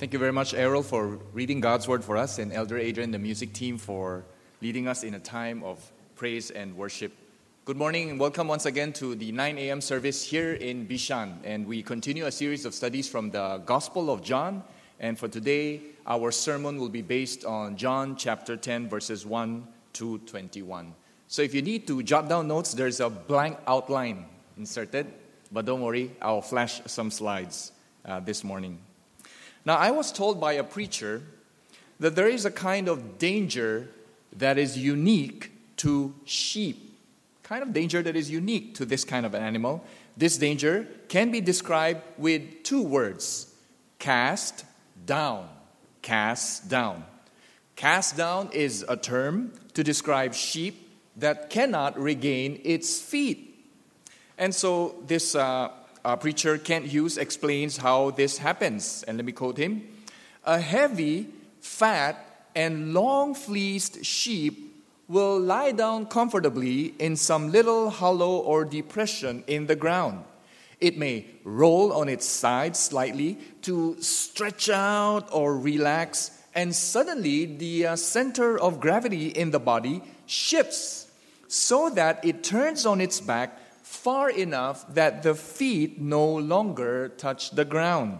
Thank you very much, Errol, for reading God's Word for us, and Elder Adrian, the music team, for leading us in a time of praise and worship. Good morning and welcome once again to the 9 a.m. service here in Bishan. And we continue a series of studies from the Gospel of John. And for today, our sermon will be based on John chapter 10, verses 1 to 21. So if you need to jot down notes, there's a blank outline inserted. But don't worry, I'll flash some slides this morning. Now, I was told by a preacher that there is a kind of danger that is unique to sheep. Kind of danger that is unique to this kind of an animal. This danger can be described with two words: cast down. Cast down. Cast down is a term to describe sheep that cannot regain its feet. And so this preacher, Kent Hughes, explains how this happens. And let me quote him. A heavy, fat, and long-fleeced sheep will lie down comfortably in some little hollow or depression in the ground. It may roll on its side slightly to stretch out or relax, and suddenly the center of gravity in the body shifts so that it turns on its back far enough that the feet no longer touch the ground.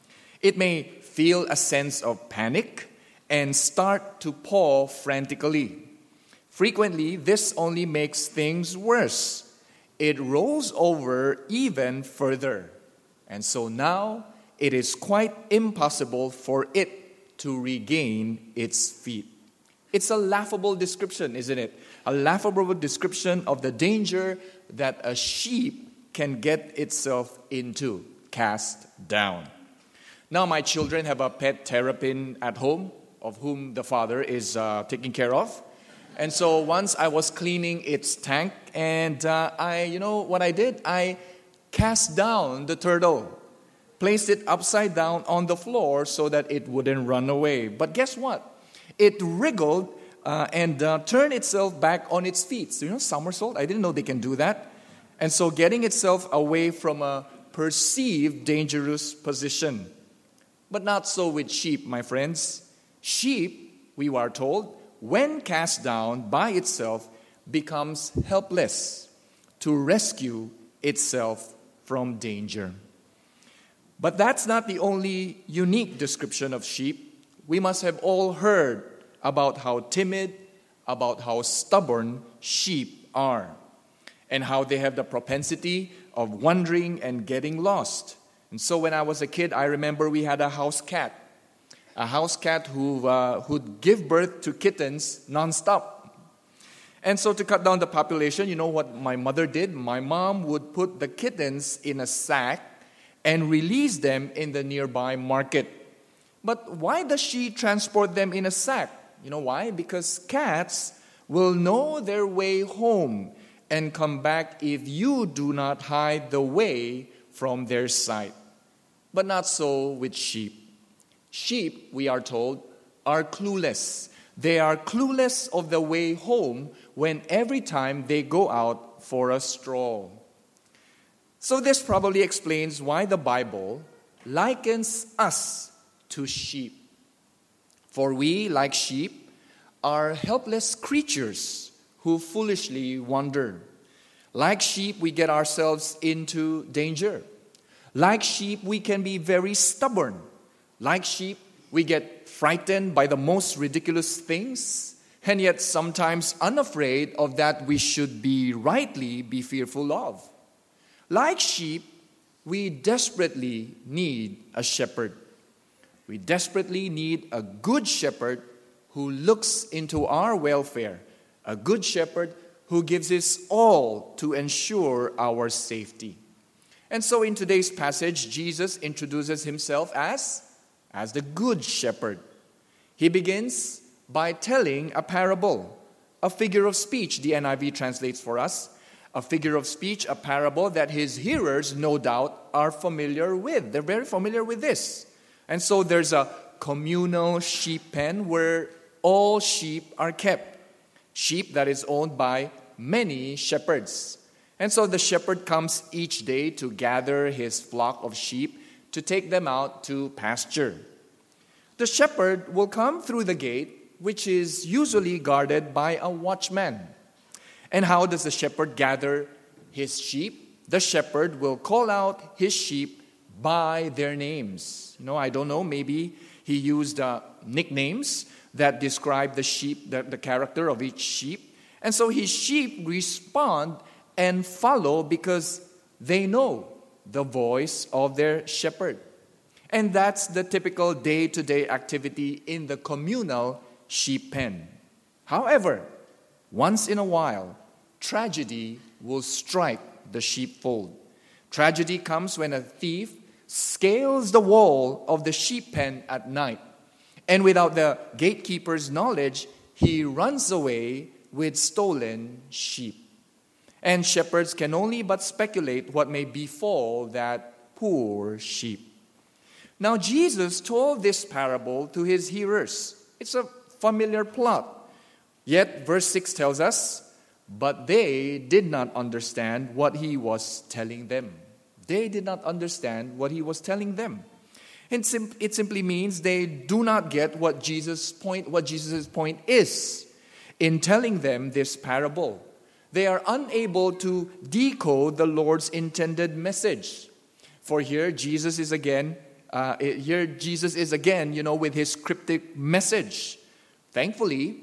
It may feel a sense of panic and start to paw frantically. Frequently, this only makes things worse. It rolls over even further. And so now it is quite impossible for it to regain its feet. It's a laughable description, isn't it? A laughable description of the danger that a sheep can get itself into, cast down. Now, my children have a pet terrapin at home, of whom the father is taking care of. And so once I was cleaning its tank, and what I did? I cast down the turtle, placed it upside down on the floor so that it wouldn't run away. But guess what? It wriggled and turned itself back on its feet. So, somersault. I didn't know they can do that. And so getting itself away from a perceived dangerous position. But not so with sheep, my friends. Sheep, we are told, when cast down by itself, becomes helpless to rescue itself from danger. But that's not the only unique description of sheep. We must have all heard about how timid, about how stubborn sheep are, and how they have the propensity of wandering and getting lost. And so when I was a kid, I remember we had a house cat who'd give birth to kittens nonstop. And so to cut down the population, you know what my mother did? My mom would put the kittens in a sack and release them in the nearby market. But why does she transport them in a sack? You know why? Because cats will know their way home and come back if you do not hide the way from their sight. But not so with sheep. Sheep, we are told, are clueless. They are clueless of the way home when every time they go out for a stroll. So this probably explains why the Bible likens us to sheep. For we, like sheep, are helpless creatures who foolishly wander. Like sheep, we get ourselves into danger. Like sheep, we can be very stubborn. Like sheep, we get frightened by the most ridiculous things, and yet sometimes unafraid of that we should rightly be fearful of. Like sheep, we desperately need a shepherd. We desperately need a good shepherd who looks into our welfare, a good shepherd who gives his all to ensure our safety. And so in today's passage, Jesus introduces himself as the good shepherd. He begins by telling a parable, a figure of speech, the NIV translates for us, a figure of speech, a parable that his hearers, no doubt, are familiar with. They're very familiar with this. And so there's a communal sheep pen where all sheep are kept. Sheep that is owned by many shepherds. And so the shepherd comes each day to gather his flock of sheep to take them out to pasture. The shepherd will come through the gate, which is usually guarded by a watchman. And how does the shepherd gather his sheep? The shepherd will call out his sheep by their names. I don't know, maybe he used nicknames that describe the sheep, the character of each sheep. And so his sheep respond and follow because they know the voice of their shepherd. And that's the typical day-to-day activity in the communal sheep pen. However, once in a while, tragedy will strike the sheepfold. Tragedy comes when a thief scales the wall of the sheep pen at night, and without the gatekeeper's knowledge, he runs away with stolen sheep. And shepherds can only but speculate what may befall that poor sheep. Now, Jesus told this parable to his hearers. It's a familiar plot. Yet, verse 6 tells us, but they did not understand what he was telling them. They did not understand what he was telling them. And it simply means they do not get what Jesus' point is in telling them this parable. They are unable to decode the Lord's intended message. For here Jesus is again, with his cryptic message. Thankfully,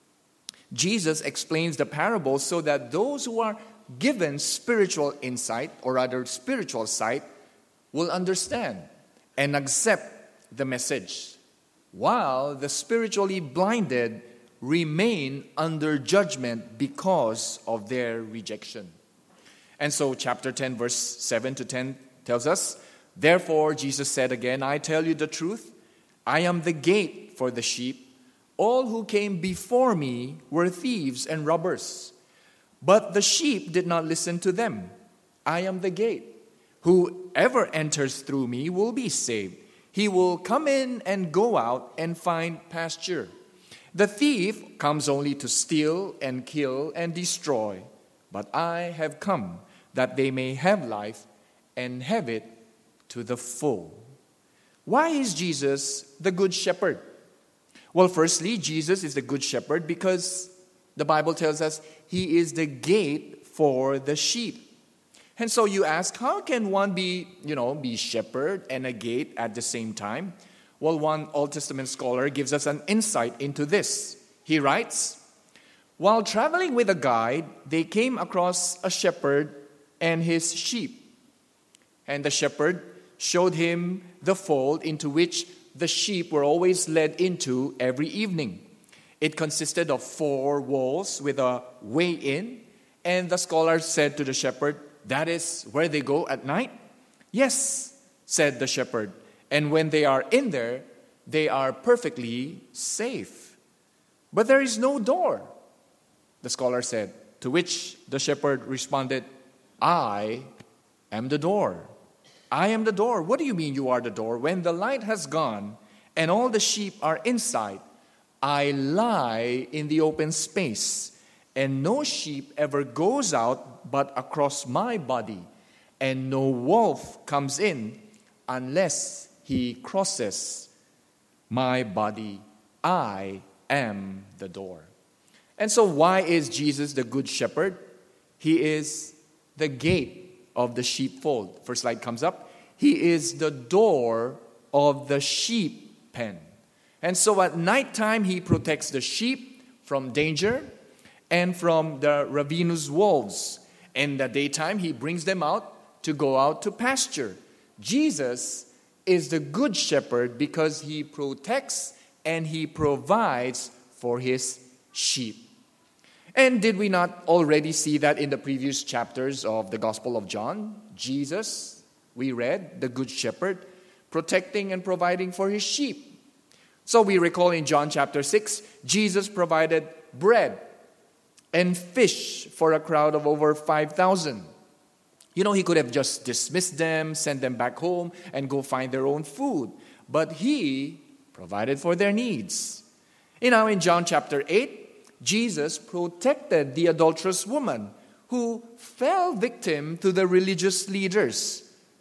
Jesus explains the parable so that those who are given spiritual insight, or rather spiritual sight, will understand and accept the message, while the spiritually blinded remain under judgment because of their rejection. And so chapter 10, verse 7 to 10 tells us, therefore Jesus said again, I tell you the truth, I am the gate for the sheep. All who came before me were thieves and robbers, but the sheep did not listen to them. I am the gate. Whoever enters through me will be saved. He will come in and go out and find pasture. The thief comes only to steal and kill and destroy, but I have come that they may have life and have it to the full. Why is Jesus the good shepherd? Well, firstly, Jesus is the good shepherd because the Bible tells us he is the gate for the sheep. And so you ask, how can one be shepherd and a gate at the same time? Well, one Old Testament scholar gives us an insight into this. He writes, while traveling with a guide, they came across a shepherd and his sheep. And the shepherd showed him the fold into which the sheep were always led into every evening. It consisted of 4 walls with a way in, and the scholar said to the shepherd, that is where they go at night? Yes, said the shepherd, and when they are in there, they are perfectly safe. But there is no door, the scholar said, to which the shepherd responded, I am the door. I am the door. What do you mean you are the door? When the light has gone and all the sheep are inside, I lie in the open space, and no sheep ever goes out but across my body, and no wolf comes in unless he crosses my body. I am the door. And so why is Jesus the good shepherd? He is the gate of the sheepfold. First slide comes up. He is the door of the sheep pen. And so at nighttime, he protects the sheep from danger and from the ravenous wolves. In the daytime, he brings them out to go out to pasture. Jesus is the good shepherd because he protects and he provides for his sheep. And did we not already see that in the previous chapters of the Gospel of John? Jesus, we read, the good shepherd, protecting and providing for his sheep. So we recall in John chapter 6, Jesus provided bread and fish for a crowd of over 5,000. He could have just dismissed them, sent them back home, and go find their own food. But he provided for their needs. In John chapter 8, Jesus protected the adulterous woman who fell victim to the religious leaders.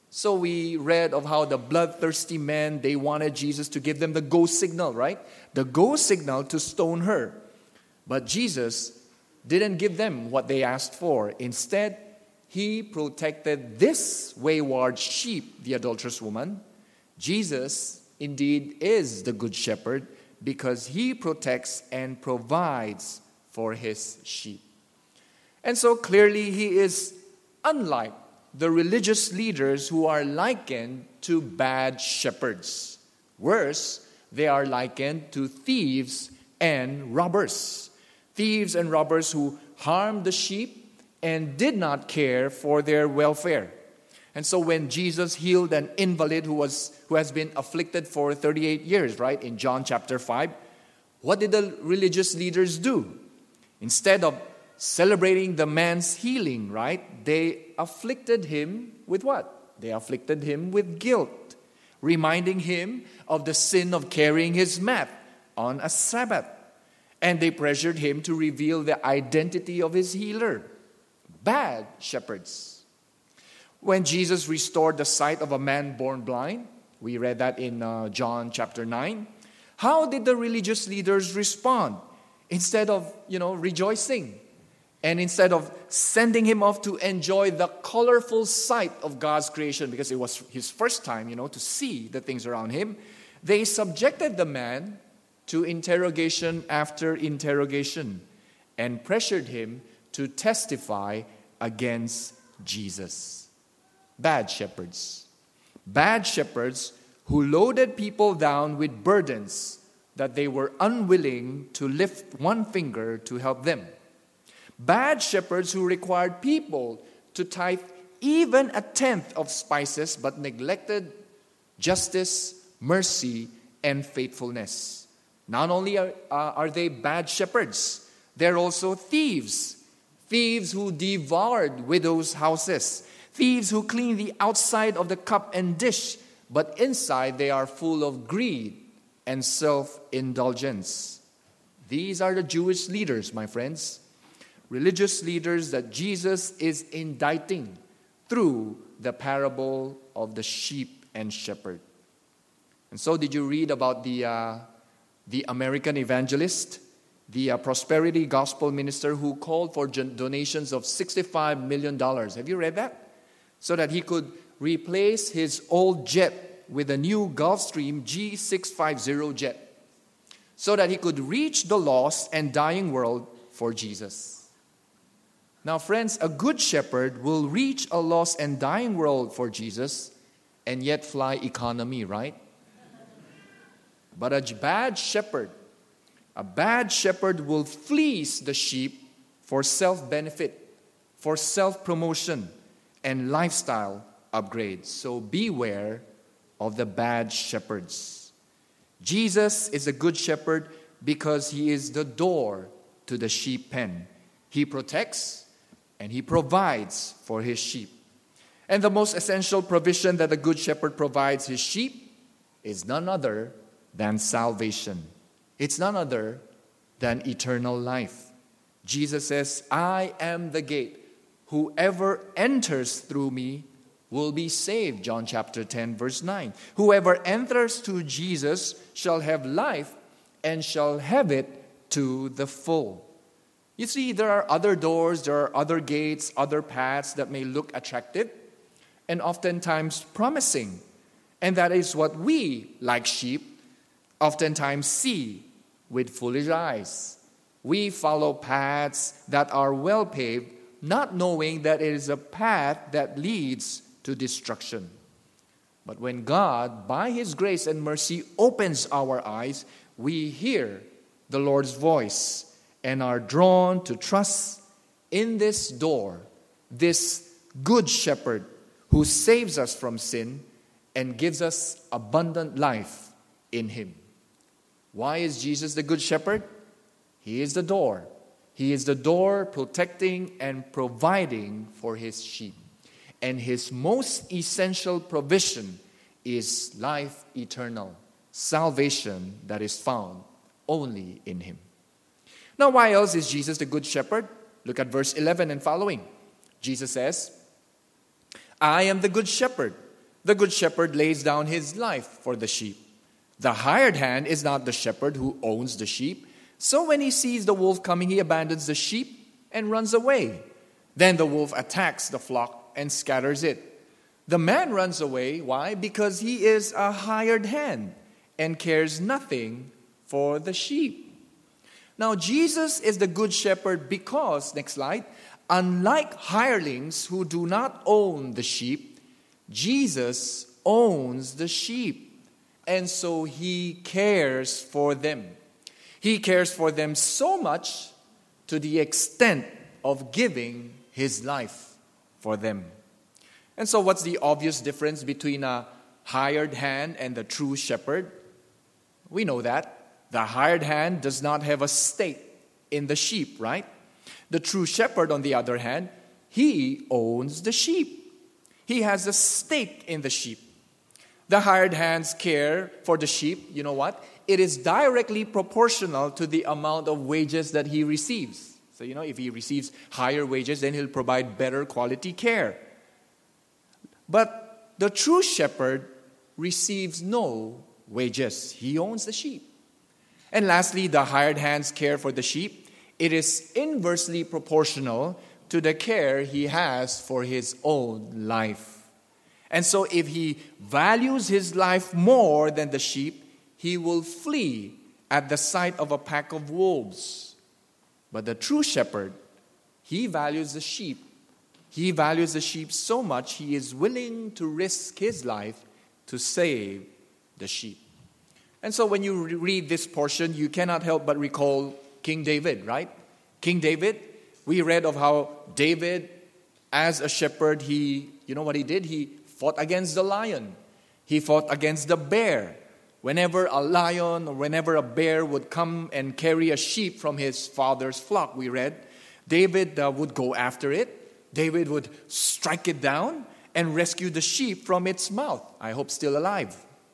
So we read of how the bloodthirsty men, they wanted Jesus to give them the go signal, right? The go signal to stone her. But Jesus didn't give them what they asked for. Instead, he protected this wayward sheep, the adulterous woman. Jesus indeed is the good shepherd because he protects and provides for his sheep. And so clearly he is unlike the religious leaders who are likened to bad shepherds. Worse, they are likened to thieves and robbers. Thieves and robbers who harmed the sheep and did not care for their welfare. And so when Jesus healed an invalid who has been afflicted for 38 years, right, in John chapter 5, what did the religious leaders do? Instead of celebrating the man's healing, right, they afflicted him with what? They afflicted him with guilt, reminding him of the sin of carrying his mat on a Sabbath. And they pressured him to reveal the identity of his healer. Bad shepherds. When Jesus restored the sight of a man born blind, we read that in John chapter 9, how did the religious leaders respond? Instead of, rejoicing, and instead of sending him off to enjoy the colorful sight of God's creation, because it was his first time, to see the things around him, they subjected the man to interrogation after interrogation and pressured him to testify against Jesus. Bad shepherds. Bad shepherds who loaded people down with burdens that they were unwilling to lift one finger to help them. Bad shepherds who required people to tithe even a tenth of spices but neglected justice, mercy, and faithfulness. Not only are they bad shepherds, they're also thieves. Thieves who devoured widows' houses. Thieves who clean the outside of the cup and dish, but inside they are full of greed and self-indulgence. These are the Jewish leaders, my friends. Religious leaders that Jesus is indicting through the parable of the sheep and shepherd. And so did you read about the American evangelist, the prosperity gospel minister who called for donations of $65 million? Have you read that? So that he could replace his old jet with a new Gulfstream G650 jet. So that he could reach the lost and dying world for Jesus. Now, friends, a good shepherd will reach a lost and dying world for Jesus and yet fly economy, right? But a bad shepherd will fleece the sheep for self-benefit, for self-promotion, and lifestyle upgrades. So beware of the bad shepherds. Jesus is a good shepherd because he is the door to the sheep pen. He protects and he provides for his sheep. And the most essential provision that a good shepherd provides his sheep is none other than salvation. It's none other than eternal life. Jesus says, I am the gate. Whoever enters through me will be saved. John chapter 10, verse 9. Whoever enters to Jesus shall have life and shall have it to the full. You see, there are other doors, there are other gates, other paths that may look attractive and oftentimes promising. And that is what we, like sheep, oftentimes see with foolish eyes. We follow paths that are well paved, not knowing that it is a path that leads to destruction. But when God, by His grace and mercy, opens our eyes, we hear the Lord's voice and are drawn to trust in this door, this good shepherd who saves us from sin and gives us abundant life in Him. Why is Jesus the good shepherd? He is the door. He is the door protecting and providing for His sheep. And His most essential provision is life eternal, salvation that is found only in Him. Now, why else is Jesus the good shepherd? Look at verse 11 and following. Jesus says, I am the good shepherd. The good shepherd lays down his life for the sheep. The hired hand is not the shepherd who owns the sheep. So when he sees the wolf coming, he abandons the sheep and runs away. Then the wolf attacks the flock and scatters it. The man runs away. Why? Because he is a hired hand and cares nothing for the sheep. Now, Jesus is the good shepherd because, next slide, unlike hirelings who do not own the sheep, Jesus owns the sheep. And so he cares for them. He cares for them so much to the extent of giving his life for them. And so what's the obvious difference between a hired hand and the true shepherd? We know that. The hired hand does not have a stake in the sheep, right? The true shepherd, on the other hand, he owns the sheep. He has a stake in the sheep. The hired hand's care for the sheep, you know what? It is directly proportional to the amount of wages that he receives. So, if he receives higher wages, then he'll provide better quality care. But the true shepherd receives no wages. He owns the sheep. And lastly, the hired hand's care for the sheep, it is inversely proportional to the care he has for his own life. And so if he values his life more than the sheep, he will flee at the sight of a pack of wolves. But the true shepherd, he values the sheep. He values the sheep so much, he is willing to risk his life to save the sheep. And so when you read this portion, you cannot help but recall King David, right? King David, we read of how David, as a shepherd, you know what he did? He fought against the lion. He fought against the bear. Whenever a lion or whenever a bear would come and carry a sheep from his father's flock, we read, David would go after it. David would strike it down and rescue the sheep from its mouth. I hope still alive.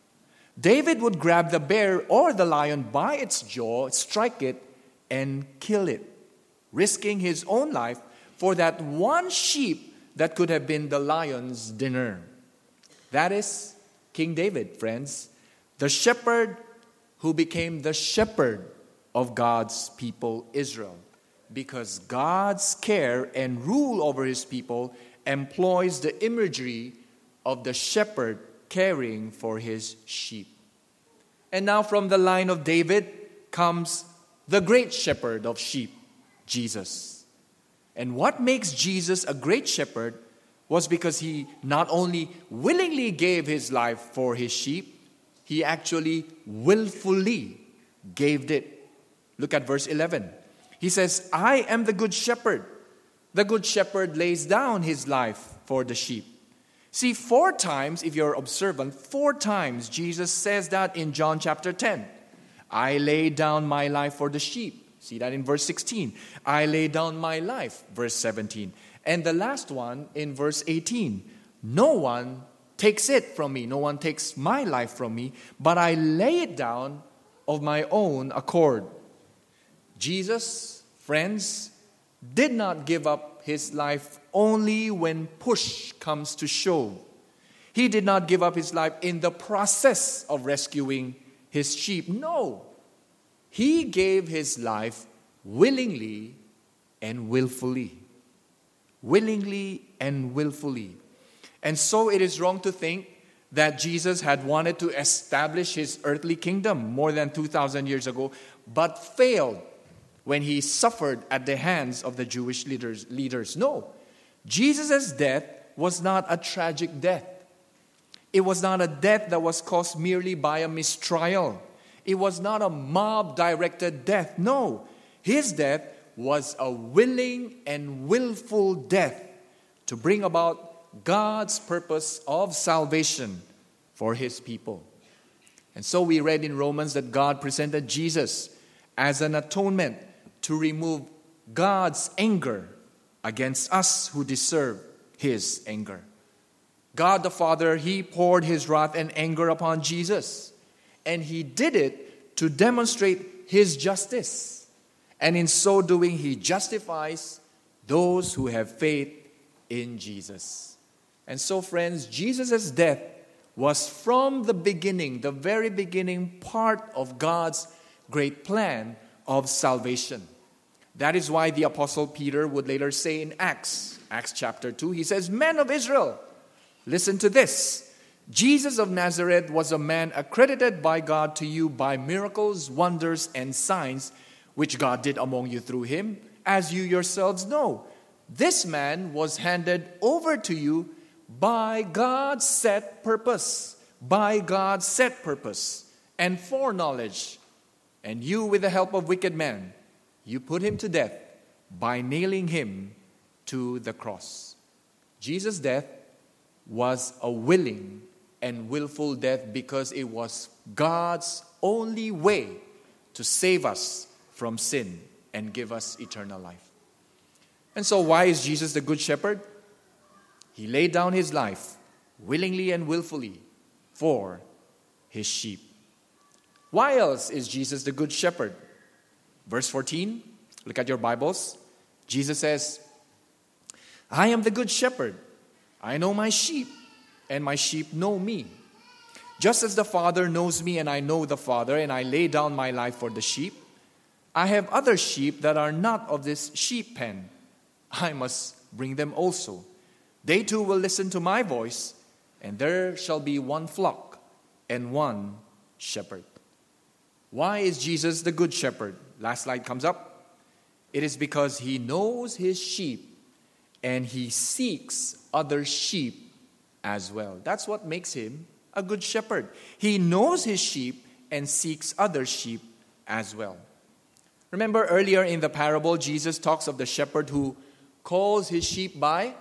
David would grab the bear or the lion by its jaw, strike it, and kill it, risking his own life for that one sheep that could have been the lion's dinner. That is King David, friends, the shepherd who became the shepherd of God's people, Israel, because God's care and rule over his people employs the imagery of the shepherd caring for his sheep. And now from the line of David comes the great shepherd of sheep, Jesus. And what makes Jesus a great shepherd was because he not only willingly gave his life for his sheep, he actually willfully gave it. Look at verse 11. He says, I am the good shepherd. The good shepherd lays down his life for the sheep. See, 4 times, if you're observant, 4 times Jesus says that in John chapter 10. I lay down my life for the sheep. See that in verse 16. I lay down my life, verse 17. And the last one in verse 18. No one takes it from me. No one takes my life from me, but I lay it down of my own accord. Jesus, friends, did not give up his life only when push comes to shove. He did not give up his life in the process of rescuing his sheep. No. He gave his life willingly and willfully. Willingly and willfully. And so it is wrong to think that Jesus had wanted to establish his earthly kingdom more than 2,000 years ago, but failed when he suffered at the hands of the Jewish leaders. No, Jesus' death was not a tragic death. It was not a death that was caused merely by a mistrial. It was not a mob-directed death. No, his death was a willing and willful death to bring about God's purpose of salvation for his people. And so we read in Romans that God presented Jesus as an atonement to remove God's anger against us who deserve his anger. God the Father, he poured his wrath and anger upon Jesus. And he did it to demonstrate his justice. And in so doing, he justifies those who have faith in Jesus. And so, friends, Jesus' death was from the beginning, the very beginning, part of God's great plan of salvation. That is why the Apostle Peter would later say in Acts chapter 2, he says, "Men of Israel, listen to this. Jesus of Nazareth was a man accredited by God to you by miracles, wonders, and signs, which God did among you through him, as you yourselves know. This man was handed over to you by God's set purpose, and foreknowledge. And you, with the help of wicked men, you put him to death by nailing him to the cross." Jesus' death was a willing and willful death because it was God's only way to save us from sin and give us eternal life. And so why is Jesus the Good Shepherd? He laid down his life willingly and willfully for his sheep. Why else is Jesus the Good Shepherd? Verse 14, look at your Bibles. Jesus says, "I am the Good Shepherd. I know my sheep, and my sheep know me. Just as the Father knows me, and I know the Father, and I lay down my life for the sheep. I have other sheep that are not of this sheep pen. I must bring them also. They too will listen to my voice, and there shall be one flock and one shepherd." Why is Jesus the Good Shepherd? Last slide comes up. It is because he knows his sheep and he seeks other sheep as well. That's what makes him a good shepherd. He knows his sheep and seeks other sheep as well. Remember earlier in the parable, Jesus talks of the shepherd who calls his sheep by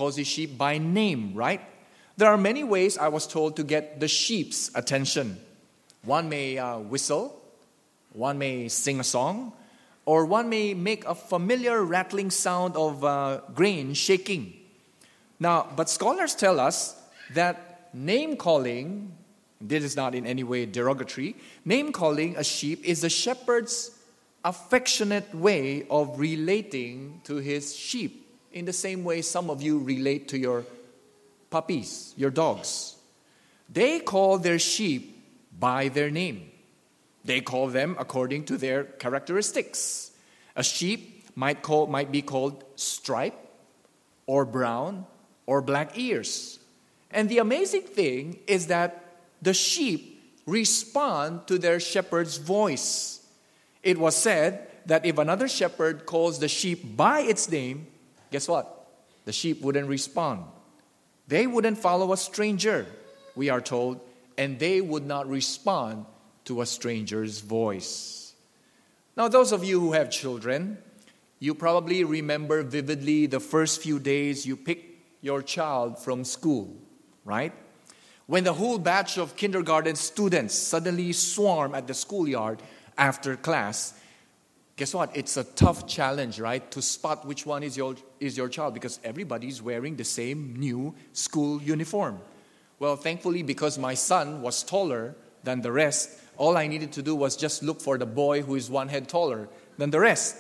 name, right? There are many ways, I was told, to get the sheep's attention. One may whistle, one may sing a song, or one may make a familiar rattling sound of grain shaking. Now, but scholars tell us that name-calling, this is not in any way derogatory, name-calling a sheep is the shepherd's affectionate way of relating to his sheep, in the same way some of you relate to your puppies, your dogs. They call their sheep by their name. They call them according to their characteristics. A sheep might be called Stripe, or Brown, or Black Ears. And the amazing thing is that the sheep respond to their shepherd's voice. It was said that if another shepherd calls the sheep by its name, guess what? The sheep wouldn't respond. They wouldn't follow a stranger, we are told, and they would not respond to a stranger's voice. Now, those of you who have children, you probably remember vividly the first few days you picked your child from school, right? When the whole batch of kindergarten students suddenly swarm at the schoolyard after class, guess what? It's a tough challenge, right? To spot which one is your child, because everybody's wearing the same new school uniform. Well, thankfully, because my son was taller than the rest, all I needed to do was just look for the boy who is one head taller than the rest.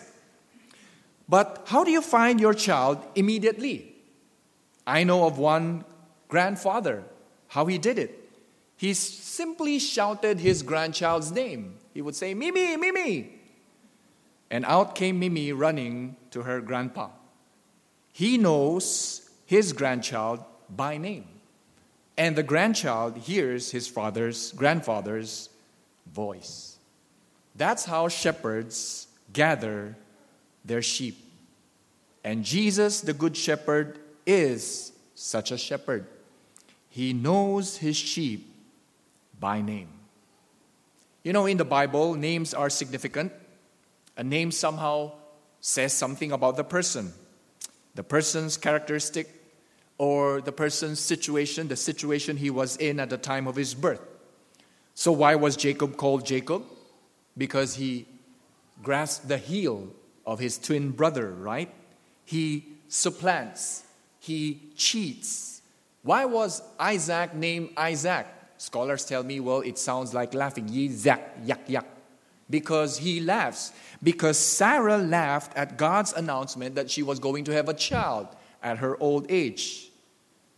But how do you find your child immediately? I know of one grandfather, how he did it. He simply shouted his grandchild's name. He would say, "Mimi, Mimi." And out came Mimi running to her grandpa. He knows his grandchild by name. And the grandchild hears his grandfather's voice. That's how shepherds gather their sheep. And Jesus, the Good Shepherd, is such a shepherd. He knows his sheep by name. You know, in the Bible, names are significant. A name somehow says something about the person's characteristic, or the person's situation, the situation he was in at the time of his birth. So why was Jacob called Jacob? Because he grasped the heel of his twin brother, right? He supplants, he cheats. Why was Isaac named Isaac? Scholars tell me, well, it sounds like laughing. Yizak, yak, yak. Because he laughs. Because Sarah laughed at God's announcement that she was going to have a child at her old age.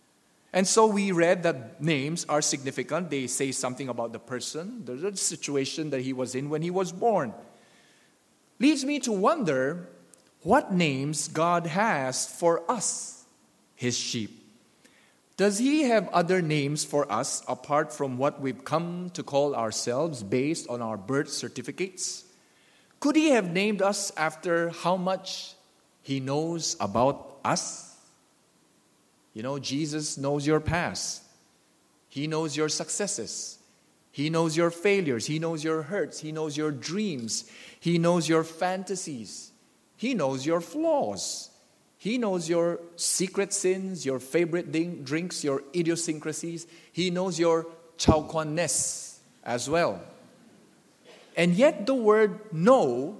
And so we read that names are significant. They say something about the person, the situation that he was in when he was born. Leads me to wonder what names God has for us, his sheep. Does he have other names for us apart from what we've come to call ourselves based on our birth certificates? Could he have named us after how much he knows about us? You know, Jesus knows your past. He knows your successes. He knows your failures. He knows your hurts. He knows your dreams. He knows your fantasies. He knows your flaws. He knows your secret sins, your favorite drinks, your idiosyncrasies. He knows your chauquanness as well. And yet the word know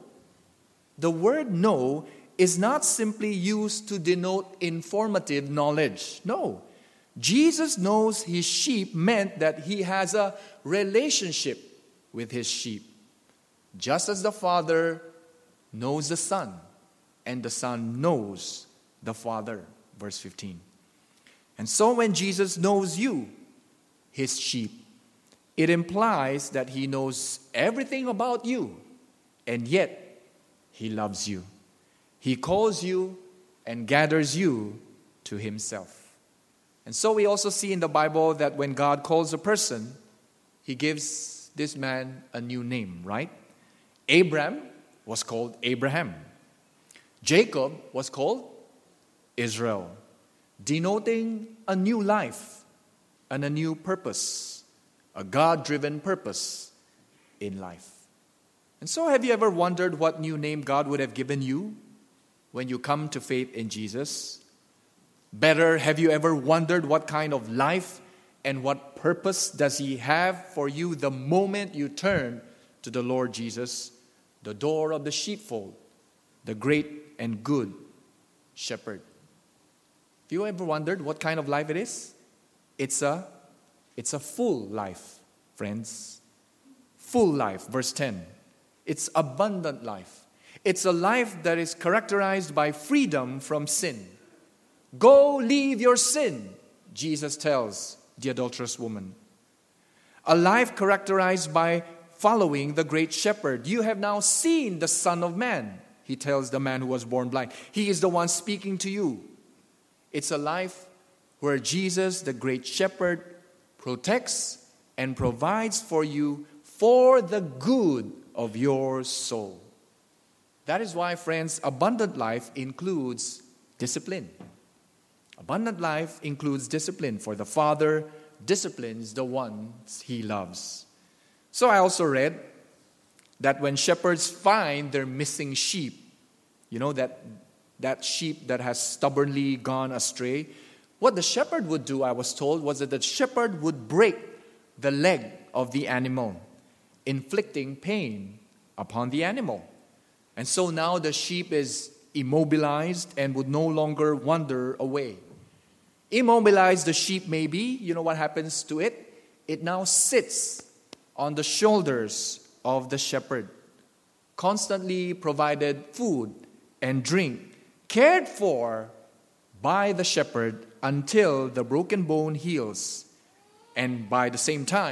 is not simply used to denote informative knowledge. No. Jesus knows his sheep meant that he has a relationship with his sheep. Just as the Father knows the Son, and the Son knows the Father. Verse 15. And so when Jesus knows you, his sheep, it implies that he knows everything about you, and yet he loves you. He calls you and gathers you to himself. And so we also see in the Bible that when God calls a person, he gives this man a new name, right? Abram was called Abraham. Jacob was called Israel, denoting a new life and a new purpose, a God-driven purpose in life. And so have you ever wondered what new name God would have given you when you come to faith in Jesus? Better, have you ever wondered what kind of life and what purpose does he have for you the moment you turn to the Lord Jesus, the door of the sheepfold, the great and good shepherd? Have you ever wondered what kind of life it is? It's a full life, friends. Full life, verse 10. It's abundant life. It's a life that is characterized by freedom from sin. Go leave your sin, Jesus tells the adulterous woman. A life characterized by following the great shepherd. You have now seen the Son of Man, he tells the man who was born blind. He is the one speaking to you. It's a life where Jesus, the great shepherd, protects and provides for you for the good of your soul. That is why, friends, abundant life includes discipline. Abundant life includes discipline, for the Father disciplines the ones he loves. So I also read that when shepherds find their missing sheep, you know, that sheep that has stubbornly gone astray, what the shepherd would do, I was told, was that the shepherd would break the leg of the animal, inflicting pain upon the animal. And so now the sheep is immobilized and would no longer wander away. Immobilized the sheep may be, you know what happens to it? It now sits on the shoulders of the shepherd, constantly provided food and drink, cared for by the shepherd until the broken bone heals. And by about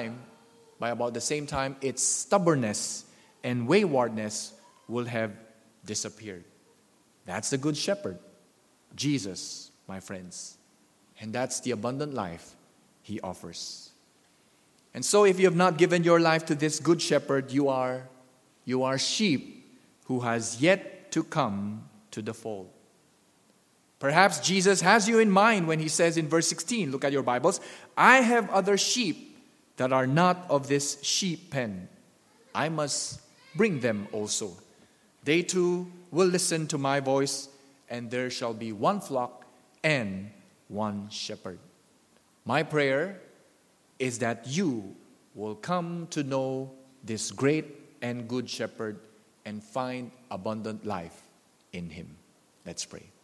the same time, its stubbornness and waywardness will have disappeared. That's the good shepherd, Jesus, my friends. And that's the abundant life he offers. And so if you have not given your life to this good shepherd, you are sheep who has yet to come to the fold. Perhaps Jesus has you in mind when he says in verse 16, look at your Bibles, I have other sheep that are not of this sheep pen. I must bring them also. They too will listen to my voice, and there shall be one flock and one shepherd. My prayer is that you will come to know this great and good shepherd and find abundant life in him. Let's pray.